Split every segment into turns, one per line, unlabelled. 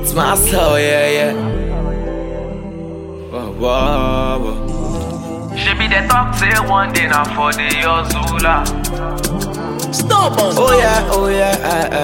It's my soul, yeah. Whoa.
She be the talk, say one day now for the Ozula.
Stop on.
Oh yeah.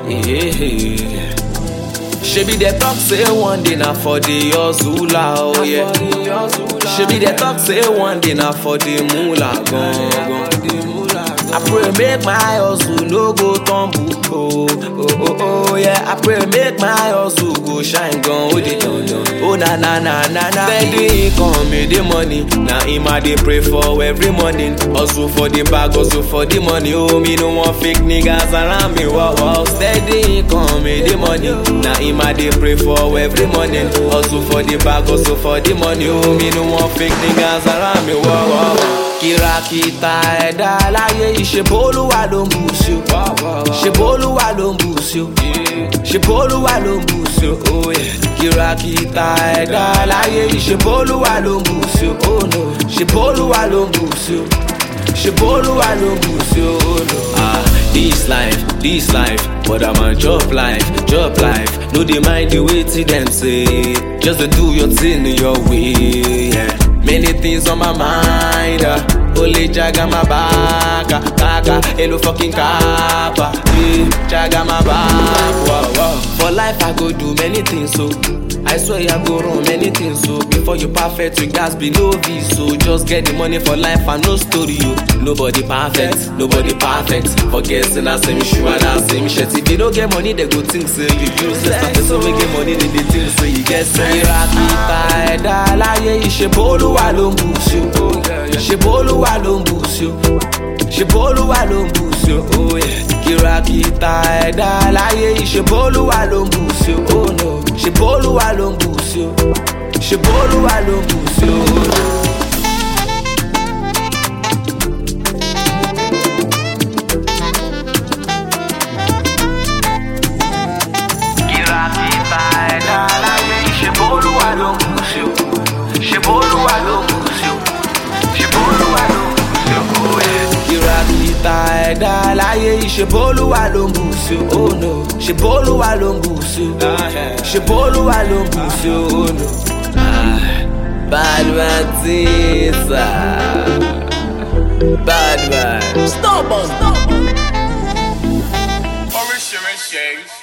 She be the talk, say one day now for the Ozula, oh yeah. She be the talk, say one day now for the moolah, gone. I pray make my hustle no go tumble, oh yeah. I pray make my hustle go shine, gun, oh na. Steady income, me the money, now him I dey pray for every morning. Hustle for the bag, hustle for the money, oh me no want fake niggas around me, wow. Steady income, me the money, now him I dey pray for every morning. Hustle for the bag, hustle for the money, oh me no want fake niggas around me, wow. Kìràkìtà ẹ̀dá láyé ìṣebólúwa ló ń bù sí o. Ṣebólúwa ló ń bù sí o. Ṣebólúwa ló ń bù sí o. Kìràkìtà ẹ̀dá láyé ìṣebólúwa ló ń bù sí o. Ṣebólúwa ló ń bù sí o. Ṣebólúwa ló ń bù sí o. This life, but I'm a job life. No dey mind the way till them say, just dey do your thing your way, yeah. Many things on my mind, only jaga my back, kaka, hello fucking kappa, jaga my back, wow. For life I go do many things, so I swear I go run many things, so before you perfect, you guys be no this, so just get the money for life and no story, yo. Nobody perfect. Forgetting that same shoe and that same shirt. If you don't get money, they go think say you useless. So we get money, they think say you get sense. Kìràkìtà ẹ̀dá láyé ìṣebólúwa ló ń bù sí o. Ṣebólúwa ló ń bù sí o. Ṣebólúwa ló ń bù sí o. Kìràkìtà ẹ̀dá láyé ìṣebólúwa ló ń bù sí o. Ṣebólúwa ló ń bù sí o. Ṣebólúwa ló ń bù sí o. Kìràkìtà ẹ̀dá láyé ìṣebólúwa ló ń bù sí o, oh no. Ṣebólúwa ló ń bù sí o. Ṣebólúwa ló ń bù sí o, oh no. Bad man tisa. Bad man.
Stop on.
Oríṣiríṣi.